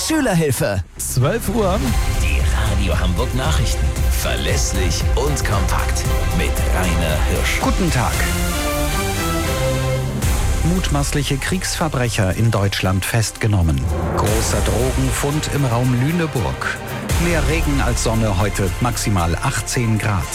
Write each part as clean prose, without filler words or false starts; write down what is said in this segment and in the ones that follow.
Schülerhilfe. 12 Uhr. Die Radio Hamburg Nachrichten. Verlässlich und kompakt. Mit Rainer Hirsch. Guten Tag. Mutmaßliche Kriegsverbrecher in Deutschland festgenommen. Großer Drogenfund im Raum Lüneburg. Mehr Regen als Sonne heute, maximal 18 Grad.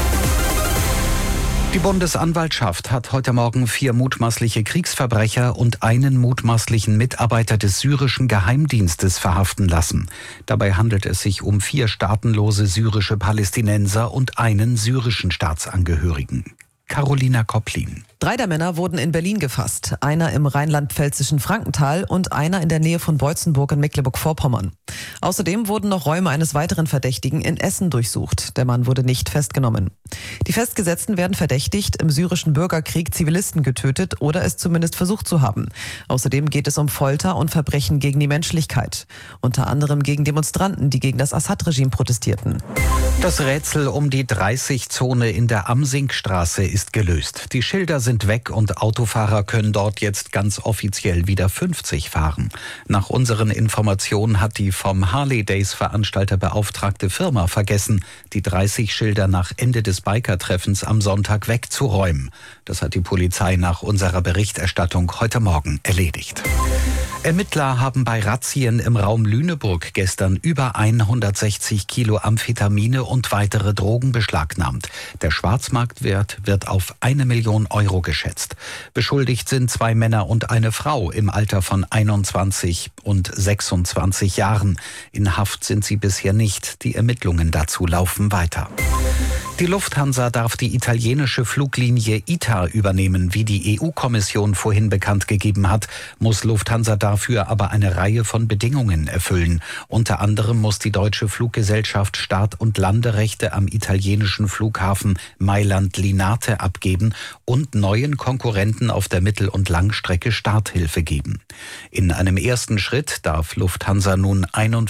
Die Bundesanwaltschaft hat heute Morgen 4 mutmaßliche Kriegsverbrecher und einen mutmaßlichen Mitarbeiter des syrischen Geheimdienstes verhaften lassen. Dabei handelt es sich um 4 staatenlose syrische Palästinenser und einen syrischen Staatsangehörigen. Carolina Kopplin. 3 der Männer wurden in Berlin gefasst. Einer im rheinland-pfälzischen Frankenthal und einer in der Nähe von Beutzenburg in Mecklenburg-Vorpommern. Außerdem wurden noch Räume eines weiteren Verdächtigen in Essen durchsucht. Der Mann wurde nicht festgenommen. Die Festgesetzten werden verdächtigt, im syrischen Bürgerkrieg Zivilisten getötet oder es zumindest versucht zu haben. Außerdem geht es um Folter und Verbrechen gegen die Menschlichkeit. Unter anderem gegen Demonstranten, die gegen das Assad-Regime protestierten. Das Rätsel um die 30-Zone in der Amsinkstraße ist gelöst. Die Schilder sind weg und Autofahrer können dort jetzt ganz offiziell wieder 50 fahren. Nach unseren Informationen hat die vom Harley-Days-Veranstalter beauftragte Firma vergessen, die 30 Schilder nach Ende des Biker-Treffens am Sonntag wegzuräumen. Das hat die Polizei nach unserer Berichterstattung heute Morgen erledigt. Ermittler haben bei Razzien im Raum Lüneburg gestern über 160 Kilo Amphetamine und weitere Drogen beschlagnahmt. Der Schwarzmarktwert wird auf 1 Million Euro geschätzt. Beschuldigt sind 2 Männer und eine Frau im Alter von 21 und 26 Jahren. In Haft sind sie bisher nicht. Die Ermittlungen dazu laufen weiter. Die Lufthansa darf die italienische Fluglinie ITA übernehmen. Wie die EU-Kommission vorhin bekannt gegeben hat, muss Lufthansa dafür aber eine Reihe von Bedingungen erfüllen. Unter anderem muss die deutsche Fluggesellschaft Start- und Landerechte am italienischen Flughafen Mailand-Linate abgeben und neuen Konkurrenten auf der Mittel- und Langstrecke Starthilfe geben. In einem ersten Schritt darf Lufthansa nun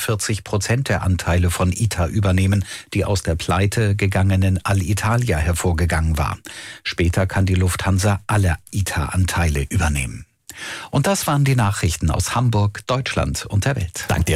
41% der Anteile von ITA übernehmen, die aus der Pleite gegangenen Alitalia hervorgegangen war. Später kann die Lufthansa alle ITA-Anteile übernehmen. Und das waren die Nachrichten aus Hamburg, Deutschland und der Welt. Dank dir.